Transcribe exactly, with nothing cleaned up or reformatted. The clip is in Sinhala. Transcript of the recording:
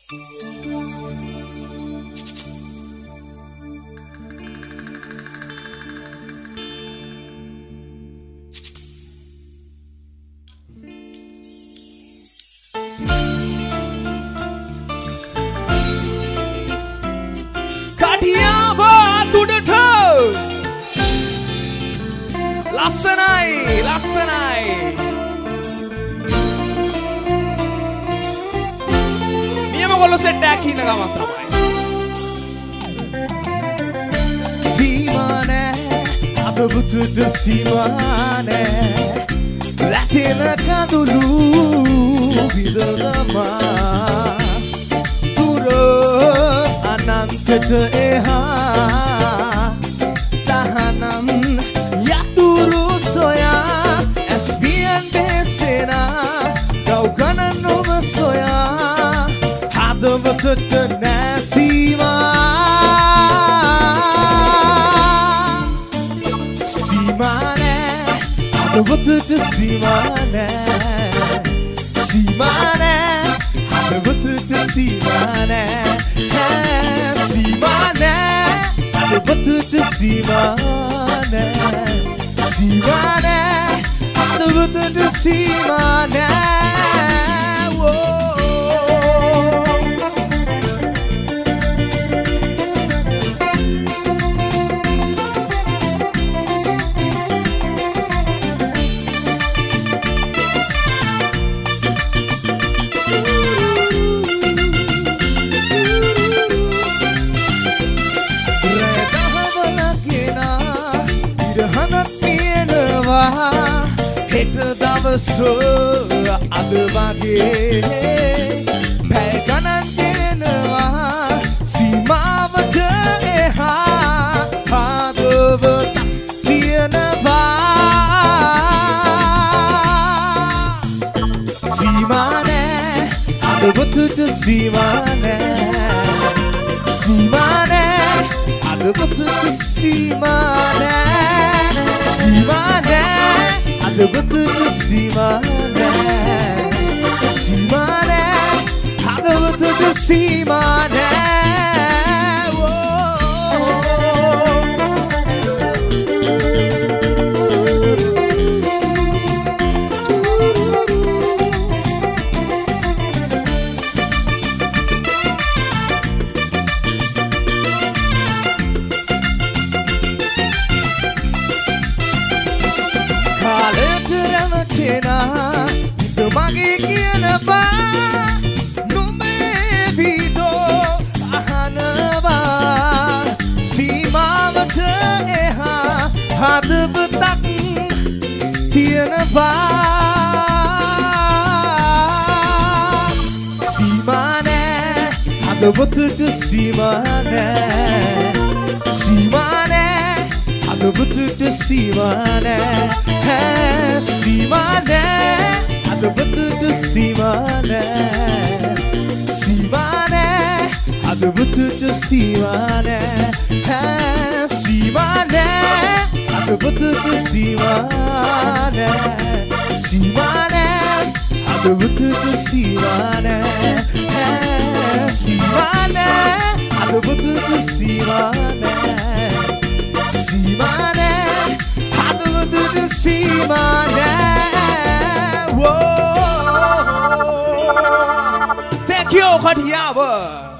ලස්සනයි ලස්සනයි නියම කොල්ල සෙට් එකක් ඉන්න ගමන් තමයි සීමා නැහැ අද බුදුද සීමා නැහැ ලැටෙන කඳුළු විදලමා දුර අනන්තයට එහා තහනම් යතුරු සොයා ඇස්බියන් බෙසෙනා ගව්ගණන් ඔබ සොයා හදවතට නැසීමා සීමා නෑ හදවතට සීමා නෑ සීමා නෑ හදවතට සීමා නෑ සීමා නෑ හදවතට සීමා සීමා නෑ හදවතට සීමා නෑ හෙට දවස අද වගේ පැය ගණන් දෙනවා සීමාවට එහා හදවතක් තියෙනවා සීමා නෑ හදවතට සීමා නෑ සීමා නෑ හදවතට සීමා නෑ සීමා නෑ හදවතට සීමා නෑ සීමා නෑ හදවතට සීමා නෑ මගේ කියනවා නුඹේ විදෝ අහනවා සීමාවට එහා හදවතක් තියෙනවා සීමා නෑ හදවතට සීමා නෑ සීමා නෑ හදවතට සීමා නෑ සීමා නෑ හදවතට සීමා නෑ සීමා නෑ හදවතට සීමා නෑ සීමා නෑ හදවතට සීමා නෑ සීමා නෑ හදවතට සීමා නෑ සීමා නෑ හදවතට සීමා නෑ සීමා නෑ හදවතට සීමා නෑ Whoa! Thank you, Khadiyava.